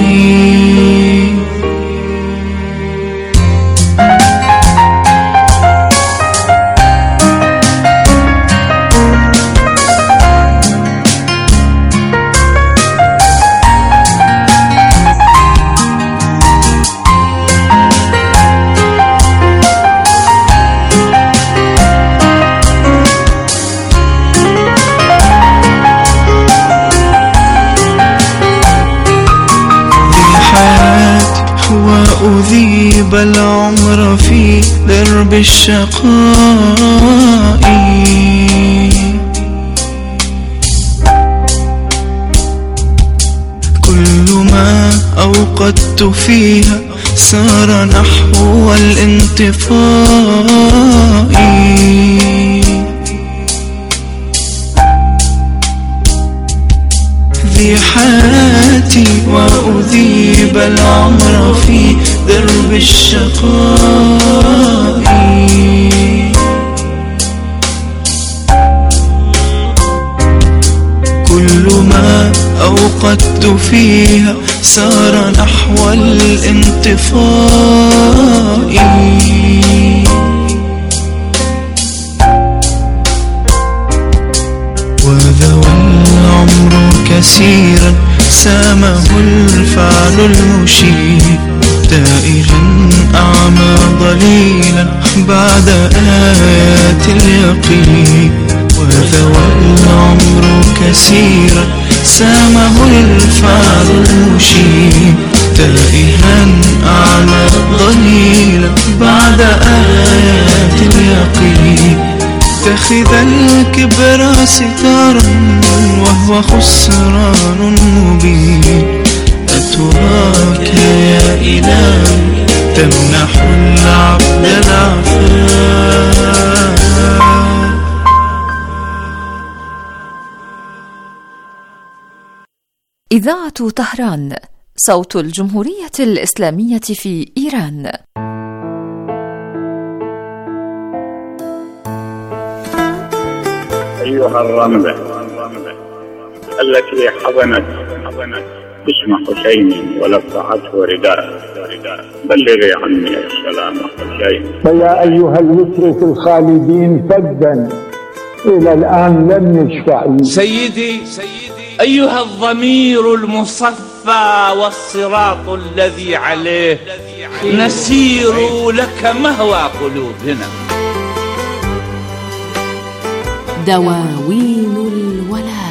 وأذيب العمر في درب درب الشقاء. كل ما أوقدت فيها سار نحو الانطفاء. ذي حياتي وأذيب العمر في درب الشقاء. كل ما أوقدت فيها سار نحو الانطفاء. وذوى العمر كثيرا سامه الفعل المشير، تائها أعمى ضليلا بعد آيات اليقين. وذوى العمر كثيرا سامه الفعل المشير، تائها أعمى ضليلا بعد آيات اليقين. اتخذ الكبر ستارا وهو خسران مبين. أتراك يا إلهي تمنح العبد العفاف. إذاعة طهران، صوت الجمهورية الإسلامية في إيران. أيها الرملة التي حضنت اسم حسين ولفعته رداء، بلغي عني السلام حسين. فيا أيها المترك الخالدين فدا إلى الآن لم يشفعوا. سيدي أيها الضمير المصفى والصراط الذي عليه نسير لك مهوى قلوبنا. دواوين الولاء.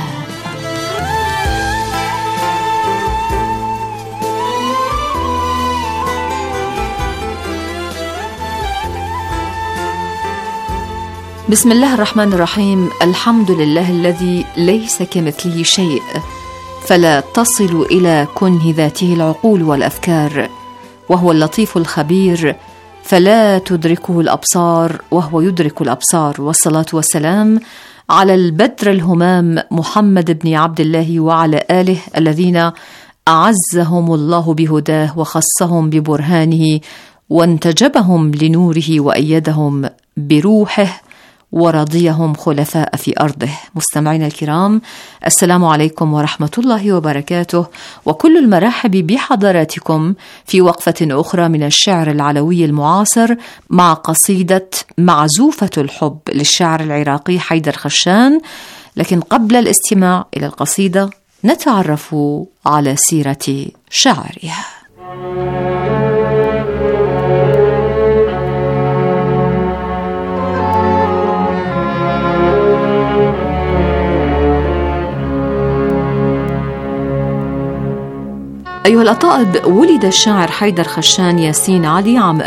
بسم الله الرحمن الرحيم. الحمد لله الذي ليس كمثله شيء، فلا تصل إلى كنه ذاته العقول والأفكار، وهو اللطيف الخبير فلا تدركه الأبصار وهو يدرك الأبصار. والصلاة والسلام على البدر الهمام محمد بن عبد الله وعلى آله الذين أعزهم الله بهداه وخصهم ببرهانه وانتجبهم لنوره وأيدهم بروحه ورضيهم خلفاء في أرضه. مستمعينا الكرام، السلام عليكم ورحمة الله وبركاته، وكل المرحب بحضراتكم في وقفة أخرى من الشعر العلوي المعاصر مع قصيدة معزوفة الحب للشاعر العراقي حيدر خشان. لكن قبل الاستماع إلى القصيدة نتعرف على سيرة شاعرها. أيها الأطائب، ولد الشاعر حيدر خشان ياسين علي عام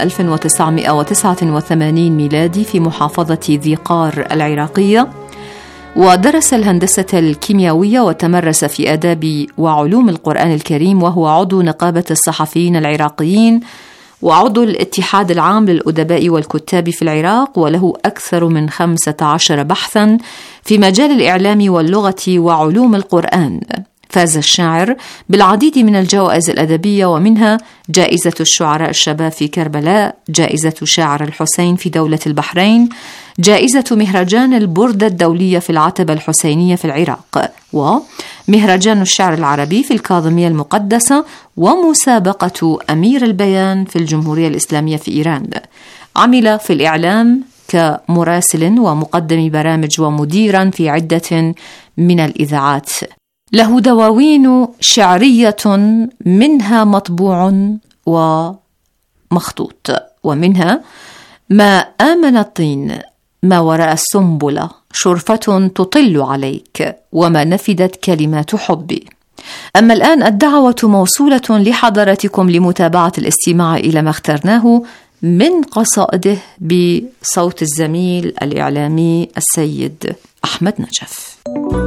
1989 ميلادي في محافظة ذي قار العراقية، ودرس الهندسة الكيميائية وتمرس في آداب وعلوم القرآن الكريم، وهو عضو نقابة الصحفيين العراقيين وعضو الاتحاد العام للأدباء والكتاب في العراق، وله أكثر من 15 بحثا في مجال الإعلام واللغة وعلوم القرآن. فاز الشاعر بالعديد من الجوائز الأدبية، ومنها جائزة الشعراء الشباب في كربلاء، جائزة شاعر الحسين في دولة البحرين، جائزة مهرجان البردة الدولية في العتبة الحسينية في العراق، ومهرجان الشعر العربي في الكاظمية المقدسة، ومسابقة أمير البيان في الجمهورية الإسلامية في إيران. عمل في الإعلام كمراسل ومقدم برامج ومديرا في عدة من الإذاعات. له دواوين شعرية منها مطبوع ومخطوط، ومنها ما آمن الطين، ما وراء السنبلة، شرفة تطل عليك، وما نفدت كلمات حبي. أما الآن الدعوة موصولة لحضراتكم لمتابعة الاستماع إلى ما اخترناه من قصائده بصوت الزميل الإعلامي السيد أحمد نجف.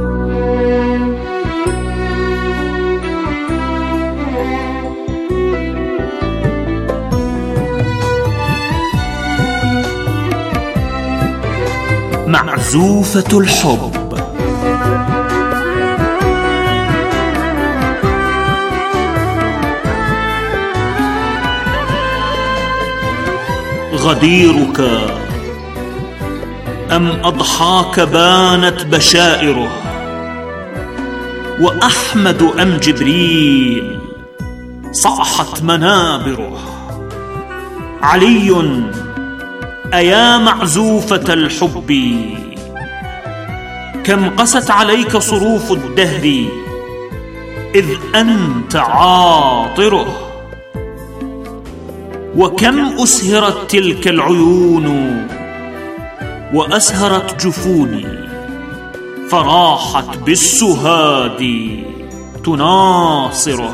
معزوفة الحب. غديرك أم أضحاك بانت بشائره، وأحمد أم جبريل صاحت منابره. علي أيا معزوفة الحب، كم قست عليك صروف الدهر إذ أنت عاطره، وكم أسهرت تلك العيون وأسهرت جفوني، فراحت بالسهاد تناصره.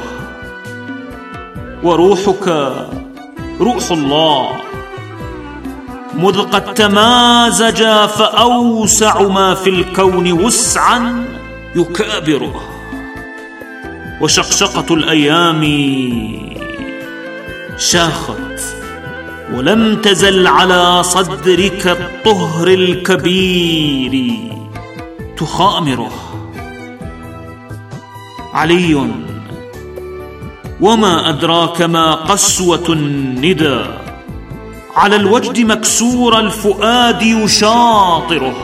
وروحك روح الله مذ قد تمازج، فأوسع ما في الكون وسعا يكابره. وشقشقة الأيام شاخت ولم تزل على صدرك الطهر الكبير تخامره. علي وما أدراك ما قسوة الندى، على الوجد مكسور الفؤاد يشاطره.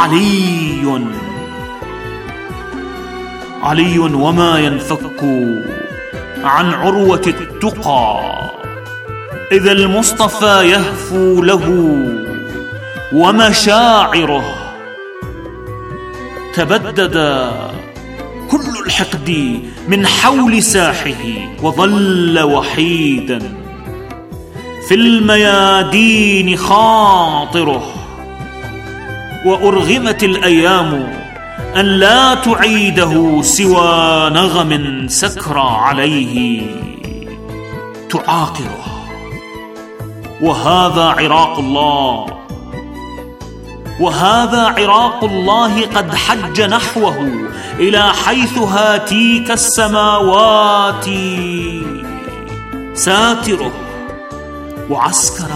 علي وما ينفك عن عروة التقى، إذا المصطفى يهفو له ومشاعره. تبدد كل الحقد من حول ساحه، وظل وحيدا في الميادين خاطره. وأرغمت الأيام أن لا تعيده سوى نغم سكرى عليه تعاقره. وهذا عراق الله قد حج نحوه، إلى حيث هاتيك السماوات ساتره. وعسكر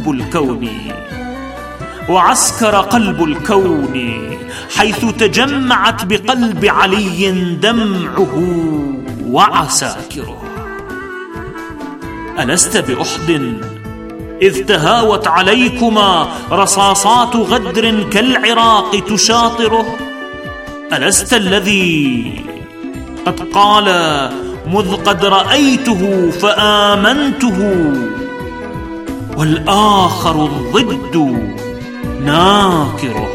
قلب الكون حيث تجمعت بقلب علي دمعه وعساكره. ألست بأحد إذ تهاوت عليكما رصاصات غدر كالعراق تشاطره؟ ألست الذي قد قال مذ قد رأيته فآمنته، والآخر الضد ناكره؟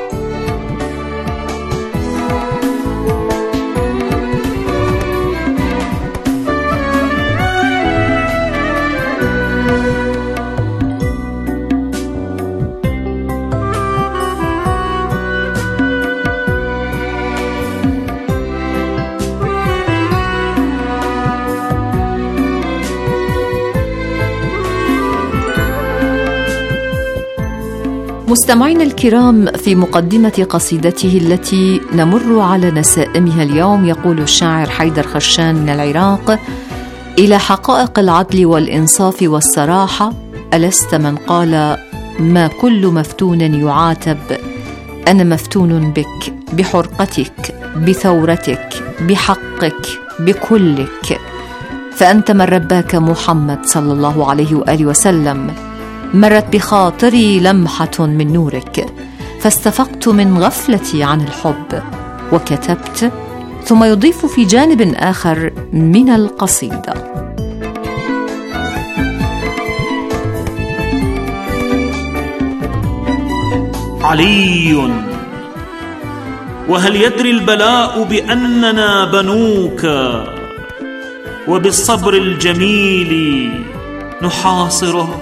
مستمعينا الكرام، في مقدمة قصيدته التي نمر على نسائمها اليوم يقول الشاعر حيدر خشان من العراق: إلى حقائق العدل والإنصاف والصراحة، ألست من قال ما كل مفتون يعاتب؟ أنا مفتون بك، بحرقتك، بثورتك، بحقك، بكلك، فأنت من رباك محمد صلى الله عليه وآله وسلم. مرت بخاطري لمحة من نورك، فاستفقت من غفلتي عن الحب، وكتبت. ثم يضيف في جانب آخر من القصيدة: علي وهل يدري البلاء بأننا بنوك، وبالصبر الجميل نحاصره؟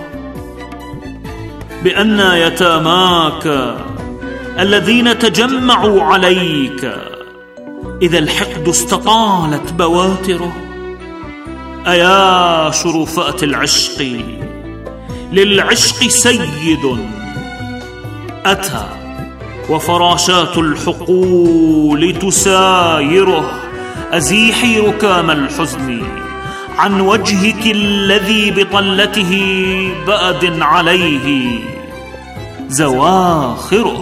بأن يتاماك الذين تجمعوا عليك إذا الحقد استطالت بواتره؟ أيا شرفات العشق للعشق سيد أتى وفراشات الحقول تسايره. أزيحي ركام الحزن عن وجهك الذي بطلته بأد عليه زواخره.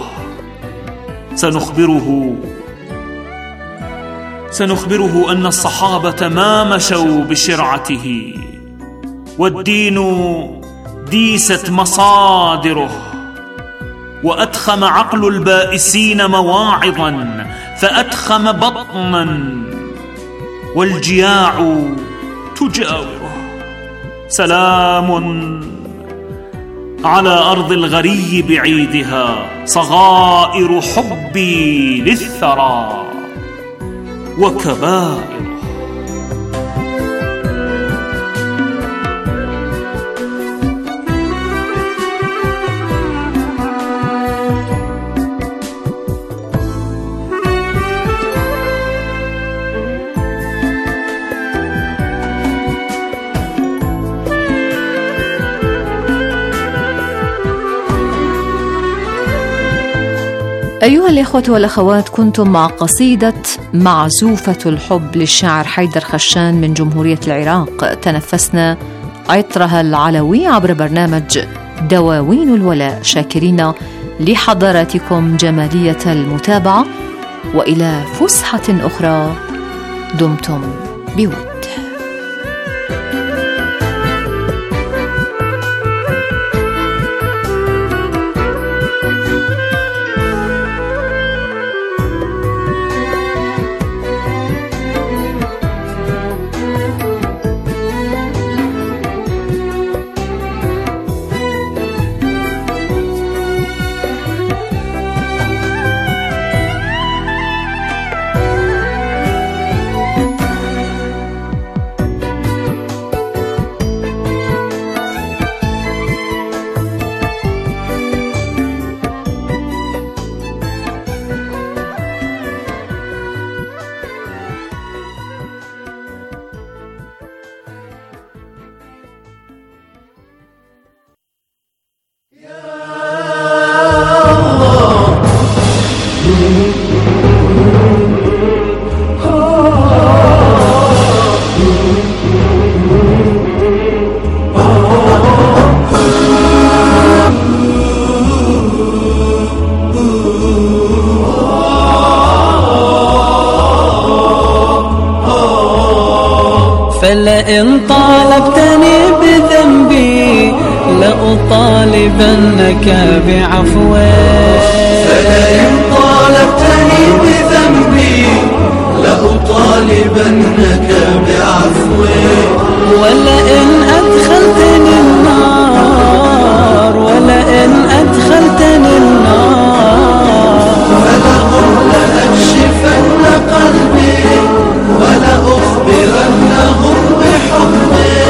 سنخبره أن الصحابة ما مشوا بشرعته، والدين ديست مصادره، وأدخم عقل البائسين مواعظا فأدخم بطنا، والجياع تجاوره. سلام على أرض الغري بعيدها، صغائر حبي للثرى وكبائر. أيها الإخوة والأخوات، كنتم مع قصيدة معزوفة الحب للشاعر حيدر خشان من جمهورية العراق. تنفسنا عطرها العلوي عبر برنامج دواوين الولاء، شاكرين لحضراتكم جمالية المتابعة، وإلى فسحة أخرى دمتم بود. فلئن طالبتني بذنبي لأطالبنك بعفوك، فلئن طالبتني بذنبي لأطالبنك بعفوك، ولئن أدخلتني النار فلأكشفن قلبي ولأخبرنهم بحبي،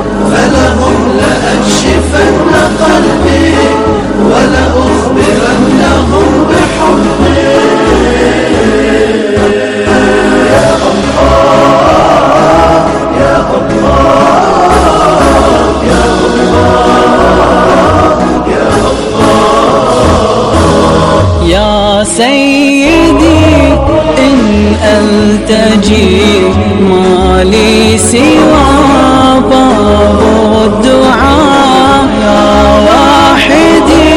لأكشفن قلبي ولأخبرنهم بحبي. يا الله يا الله يا الله يا الله يا سيدي إن ألتجي ما لي سوى باب الدعاء، يا واحدي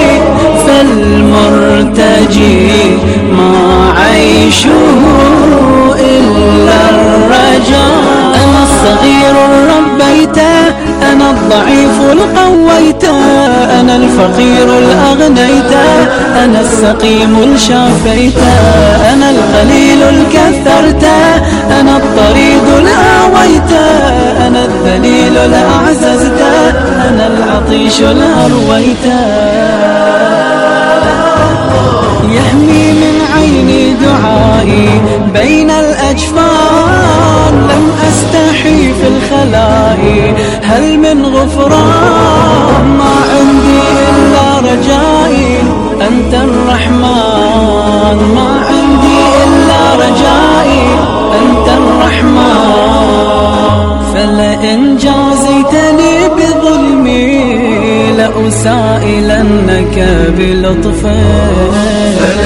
فالمرتجي ما عيشه إلا الرجاء. أنا الصغير ربيته، أنا الضعيف قويته، أنا الفقير أغنيته، أنا السقيم شافيته، أنا القليل كثرته، أنا الطريد آويته، أنا الذليل أعززته، أنا العطيش أرويته. يحمي من عيني دعائي بين الأجفان، لم أستحي في الخلائي هل من غفران، ما عندي إلا رجائي أنت الرحمن، ما عندي إلا رجائي أنت الرحمن. فلئن جازيتني بظلمي سائلنك بلطف